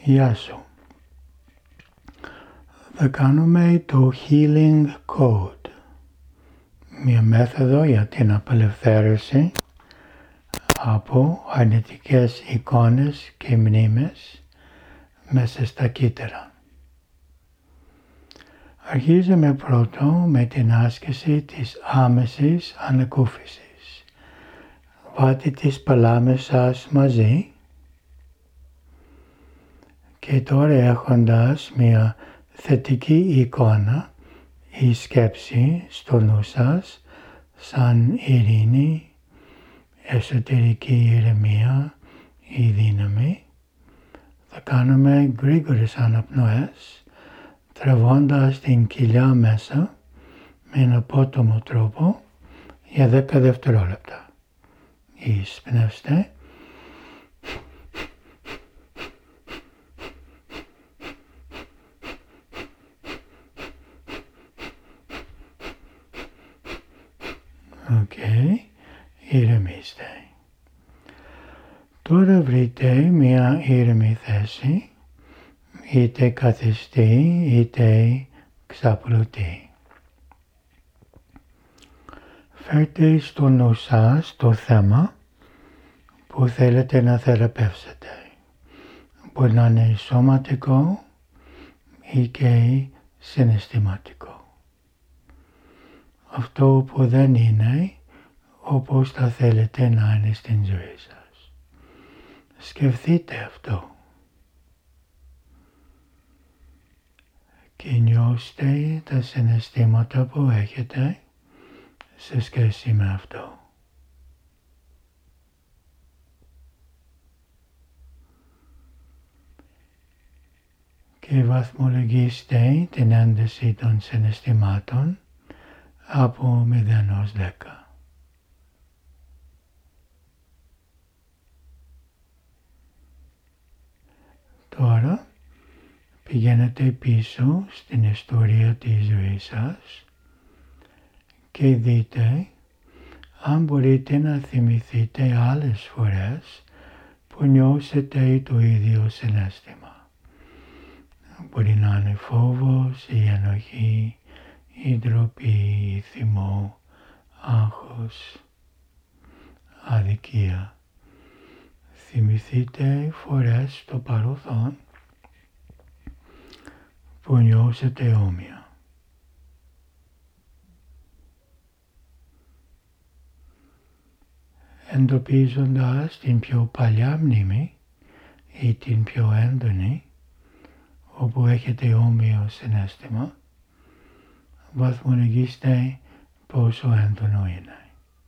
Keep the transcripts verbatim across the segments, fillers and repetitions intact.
Γεια σου. Θα κάνουμε το Healing Code, μια μέθοδο για την απελευθέρωση από αρνητικές εικόνες και μνήμες μέσα στα κύτταρα. Αρχίζουμε πρώτο με την άσκηση της άμεσης ανακούφισης. Βάλτε τις παλάμες σας μαζί και τώρα έχοντας μια θετική εικόνα ή σκέψη στο νου σας σαν ειρήνη, εσωτερική ηρεμία ή δύναμη, θα κάνουμε γρήγορες αναπνοές τραβώντας την κοιλιά μέσα με ένα απότομο τρόπο για δέκα δευτερόλεπτα. Εισπνεύστε. Οκ, okay. Ηρεμήστε. Τώρα βρείτε μια ήρεμη θέση, είτε καθιστή είτε ξαπλωτή. Φέρτε στο νου σας το θέμα που θέλετε να θεραπεύσετε. Μπορεί να είναι σωματικό ή και συναισθηματικό. Αυτό που δεν είναι όπως θα θέλετε να είναι στην ζωή σας. Σκεφτείτε αυτό και νιώστε τα συναισθήματα που έχετε σε σχέση με αυτό. Και βαθμολογήστε την ένταση των συναισθημάτων από μηδέν έως δέκα. Τώρα πηγαίνετε πίσω στην ιστορία της ζωής σας και δείτε αν μπορείτε να θυμηθείτε άλλες φορές που νιώσετε το ίδιο συναίσθημα. Μπορεί να είναι φόβος ή ενοχή ή ντροπή ή θυμό, άγχος, αδικία. Θυμηθείτε φορές στο παρελθόν που νιώσετε όμοια. Εντοπίζοντας την πιο παλιά μνήμη ή την πιο έντονη, όπου έχετε όμοιο συναίσθημα, βαθμολογήστε πόσο έντονο είναι.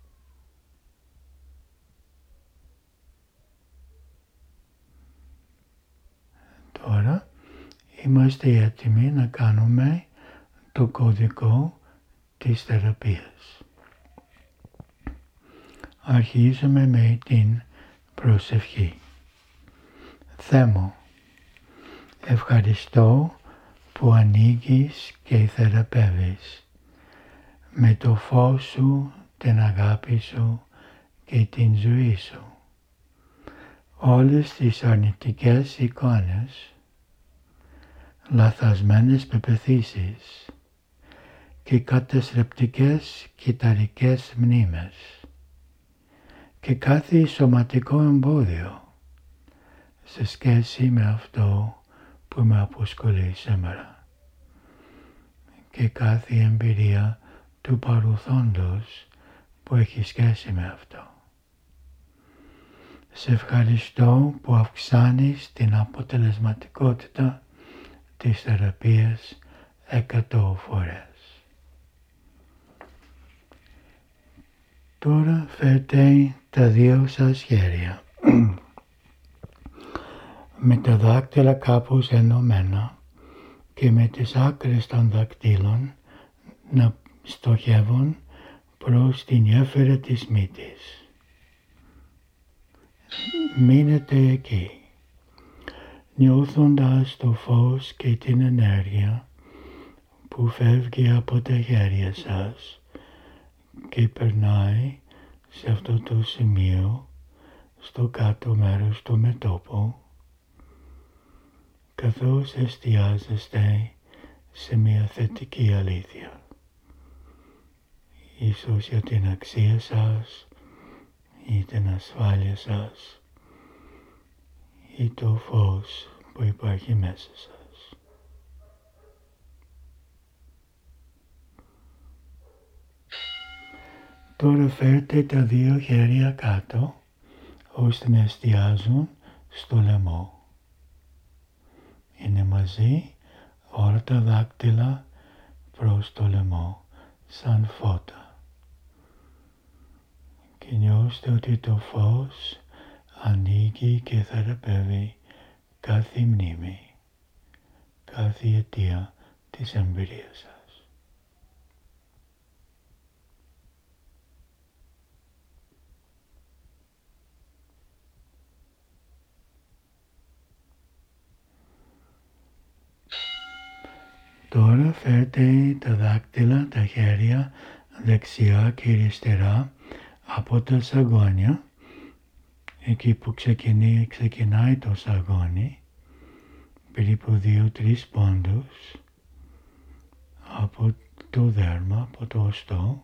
Τώρα είμαστε έτοιμοι να κάνουμε το κωδικό της θεραπείας. Αρχίζουμε με την προσευχή. Θεέ μου, ευχαριστώ που ανοίγεις και θεραπεύεις με το φως σου, την αγάπη σου και την ζωή σου. Όλες τις αρνητικές εικόνες, λαθασμένες πεποιθήσεις και καταστρεπτικές κυταρικές μνήμες και κάθε σωματικό εμπόδιο σε σχέση με αυτό που με αποσχολεί σήμερα και κάθε εμπειρία του παρελθόντος που έχει σχέση με αυτό. Σε ευχαριστώ που αυξάνεις την αποτελεσματικότητα της θεραπείας εκατό φορές. Τώρα φέρτε τα δύο σας χέρια με τα δάκτυλα κάπως ενωμένα και με τις άκρες των δακτύλων να στοχεύουν προς την γέφυρα της μύτης. Μείνετε εκεί, νιώθοντας το φως και την ενέργεια που φεύγει από τα χέρια σας και περνάει σε αυτό το σημείο, στο κάτω μέρος του μετώπου, καθώς εστιάζεστε σε μια θετική αλήθεια, ίσως για την αξία σας ή την ασφάλεια σας ή το φως που υπάρχει μέσα σας. Τώρα φέρτε τα δύο χέρια κάτω ώστε να εστιάζουν στο λαιμό. Είναι μαζί όλα τα δάκτυλα προς το λαιμό σαν φώτα. Και νιώστε ότι το φως ανοίγει και θεραπεύει κάθε μνήμη, κάθε αιτία της εμπειρίας σας. Τώρα φέρτε τα δάκτυλα, τα χέρια δεξιά και αριστερά από τα σαγόνια, εκεί που ξεκινάει, ξεκινάει το σαγόνι, περίπου δύο τρεις πόντους από το δέρμα, από το οστό,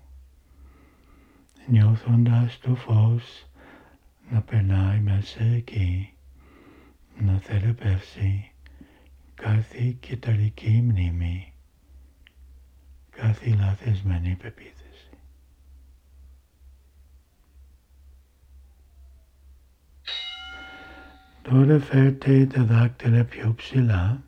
νιώθοντας το φως να περνάει μέσα εκεί, να θεραπεύσει κάθε κυταρική μνήμη, κάθε λαθισμένη πεποίθηση. Τώρα φέρτε τα δάκτυλα πιο ψηλά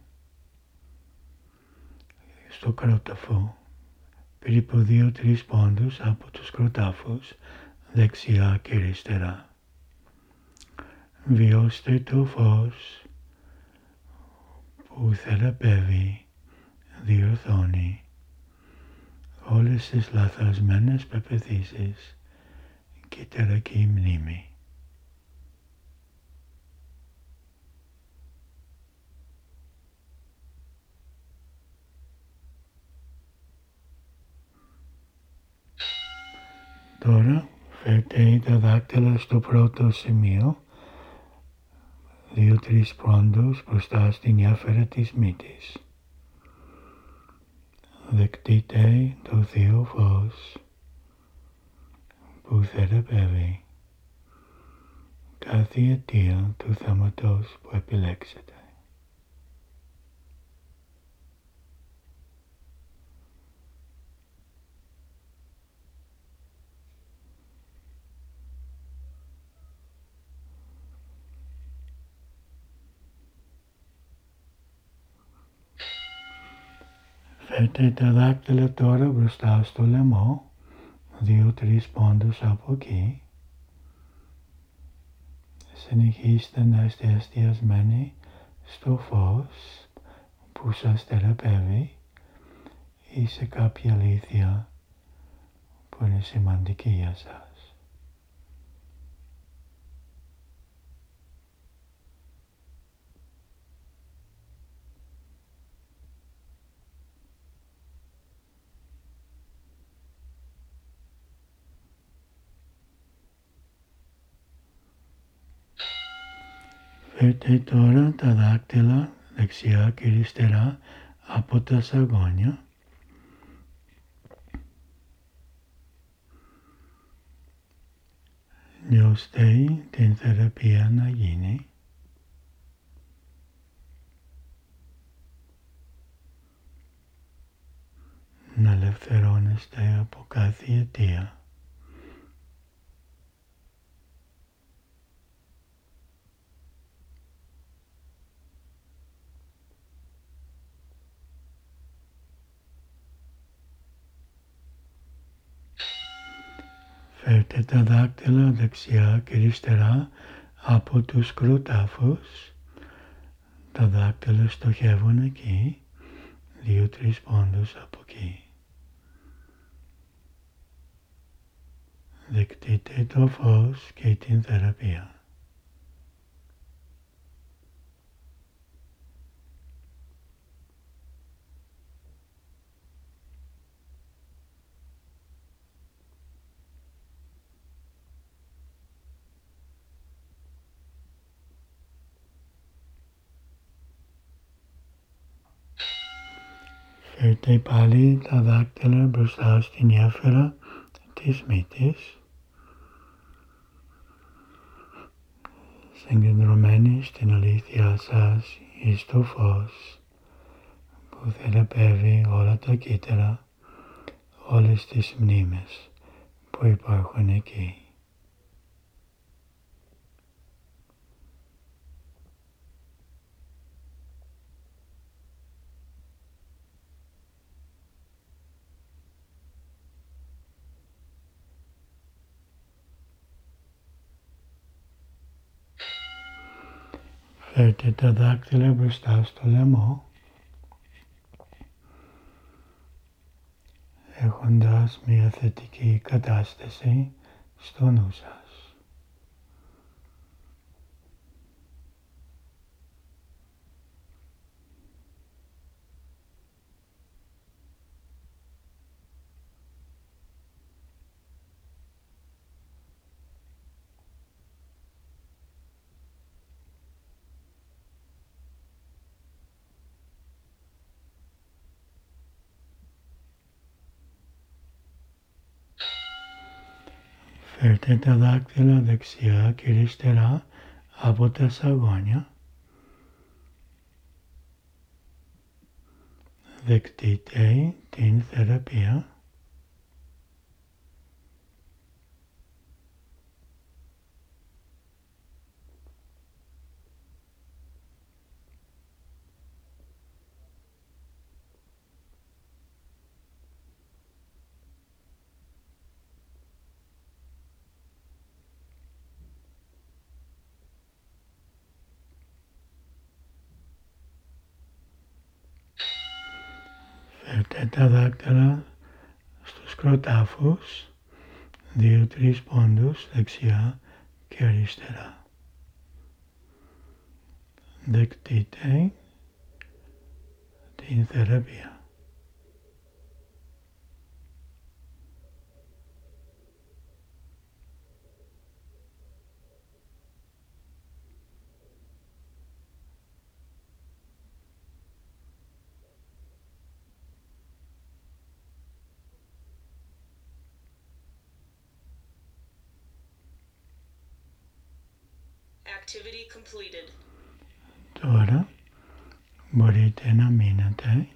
στο κρόταφο, περίπου δύο τρεις πόντους από τους κροτάφους, δεξιά και αριστερά. Βιώστε το φως που θεραπεύει, διορθώνει όλες τις λαθασμένες πεποιθήσεις και κυταρική μνήμη. Τώρα φέρτε τα δάκτυλα στο πρώτο σημείο, δύο τρεις πόντους μπροστά στην διάφερα της μύτης. Δεκτείτε το θείο φως που θεραπεύει κάθε αιτία του θέματος που επιλέξετε. Φέρτε τα δάκτυλα τώρα μπροστά στο λαιμό, δύο τρεις πόντους από εκεί. Συνεχίστε να είστε εστιασμένοι στο φως που σας θεραπεύει ή σε κάποια αλήθεια που είναι σημαντική για σας. Φέρτε τώρα τα δάκτυλα δεξιά και αριστερά από τα σαγόνια. Νιώστε την θεραπεία να γίνει. Να ελευθερώνεστε από κάθε αιτία. Φέρτε τα δάκτυλα δεξιά και αριστερά από τους κροτάφους. Τα δάκτυλα στοχεύουν εκεί, δύο τρεις πόντους από εκεί. Δεκτείτε το φως και την θεραπεία. Φέρτε πάλι τα δάκτυλα μπροστά στην γέφυρα της μύτης, συγκεντρωμένοι στην αλήθεια σας ή στο φως που θεραπεύει όλα τα κύτταρα, όλες τις μνήμες που υπάρχουν εκεί. Φέρτε τα δάκτυλα μπροστά στο λαιμό, έχοντας μια θετική κατάσταση στο νου σας. Φέρτε τα δάκτυλα δεξιά και αριστερά από τα σαγόνια. Δεκτείτε την θεραπεία. Φέρτε τα δάκτυλα στους κροτάφους, δύο-τρεις πόντους δεξιά και αριστερά. Δεκτείτε την θεραπεία. Activity completed. Τώρα μπορείτε να μείνετε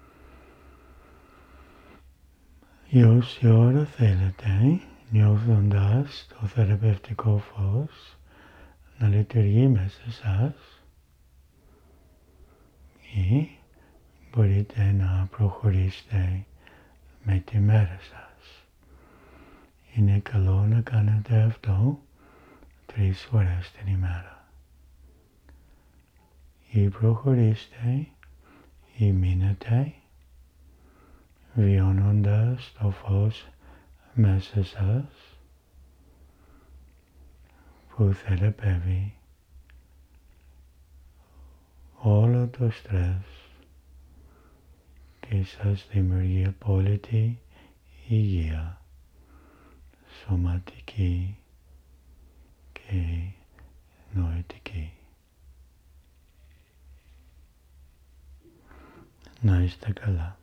για όση ώρα θέλετε, νιώθοντας το θεραπευτικό φως να λειτουργεί μέσα σας, ή μπορείτε να προχωρήσετε με τη μέρα σας. Είναι καλό να κάνετε αυτό τρεις φορές την ημέρα. Ή προχωρήστε ή μείνετε βιώνοντας το φως μέσα σας που θεραπεύει όλο το στρες και σας δημιουργεί απόλυτη υγεία σωματική και νοητική. Να είστε καλά.